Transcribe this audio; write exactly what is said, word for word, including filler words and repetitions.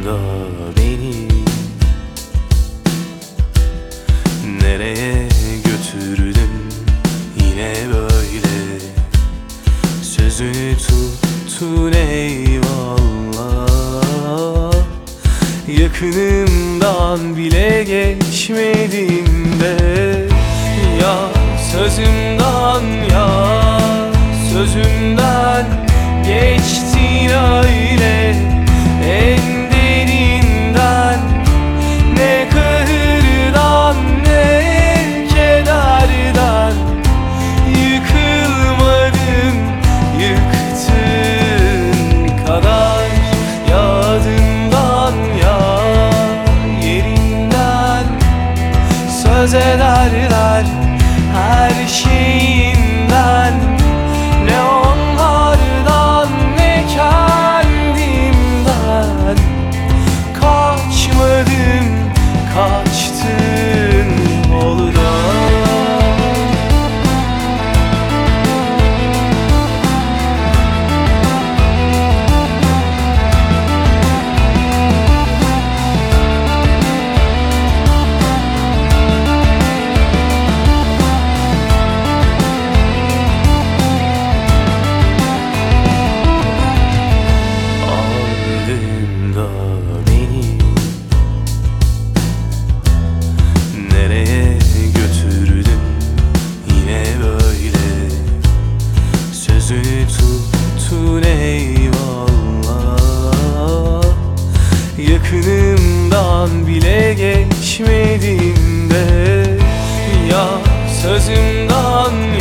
da beni nereye götürdün yine böyle? Sözünü tuttun eyvallah, yakınımdan bile geçmedin be. Ya sözümden ya sözümden geçtin öyle, en derinden. Ne kahırdan ne kederden yıkılmadım yıktığın kadar. Yadından ya yerinden söz ederler her şeyinden. Ne onlardan ne kendimden kaçmadım, kaçtın yoldan. Sözünü tuttun eyvallah, yakınımdan bile geçmedin be. Ya sözümden